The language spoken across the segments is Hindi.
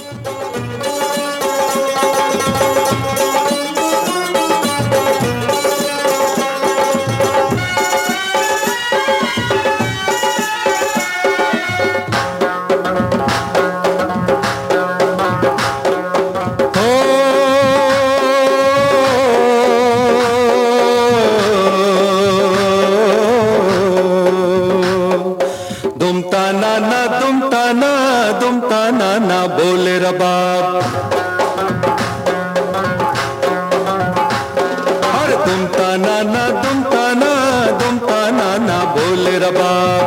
ना बोले रबाब, हर दुमता ना बोले रबाब।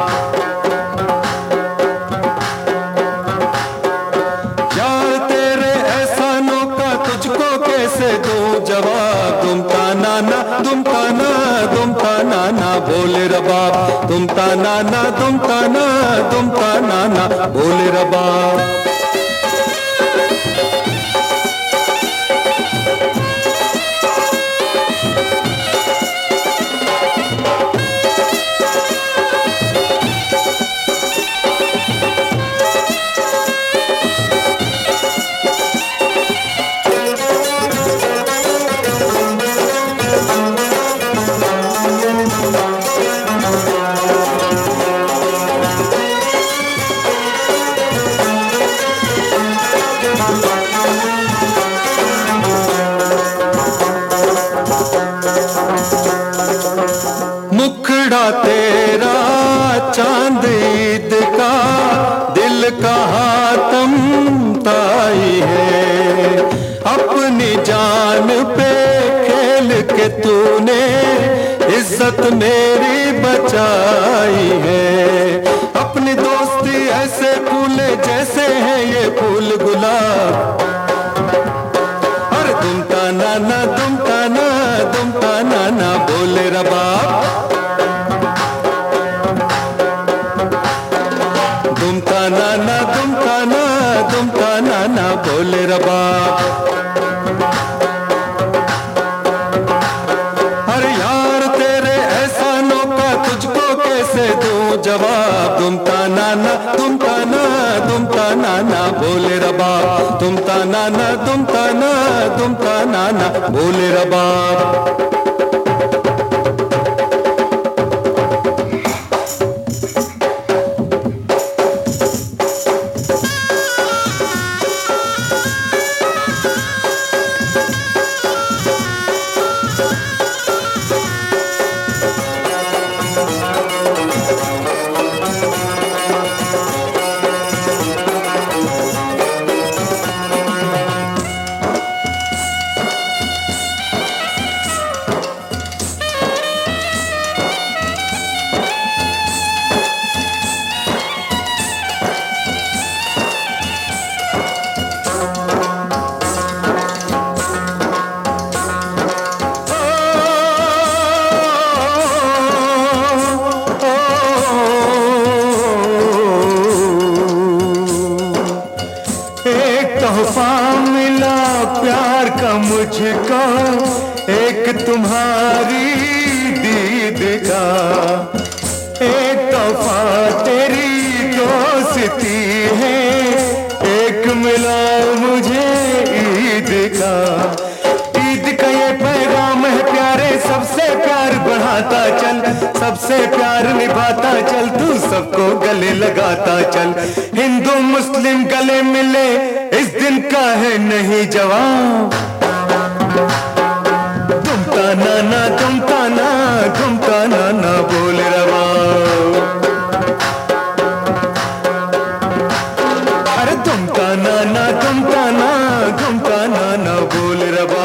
यार तेरे एहसानों का तुझको कैसे दूं जवाब, दुमता ना बोले रबाब, दुमता ना बोले रबाब। मुखड़ा तेरा चांद ईद का, दिल का हातम ताई है, अपनी जान पे खेल के तूने इज्जत मेरी बचाई है। अपनी दोस्ती ऐसे फूले जैसे है ये फूल गुलाब, अरे दुमता ना बोले रबाब, दुमता ना बोले रबाब। अरे यार तेरे एहसानों का तुझको कैसे दूं जवाब, दुमता ना बोले रबाब, दुमता ना बोले रबाब। तोहफा मिला प्यार का मुझको, एक तुम्हारी दीद का, एक तोहफा तेरी दोस्ती है, एक मिला मुझे ईद का। ईद का ये पैगाम है प्यारे, सबसे प्यार बढ़ाता चल, सबसे प्यार निभाता चल, तू सबको गले लगाता चल। हिंदू मुस्लिम गले मिले इस दिन का है नहीं जवाब, दुमता ना बोले रबाब, अरे दुमता ना बोले रबाब।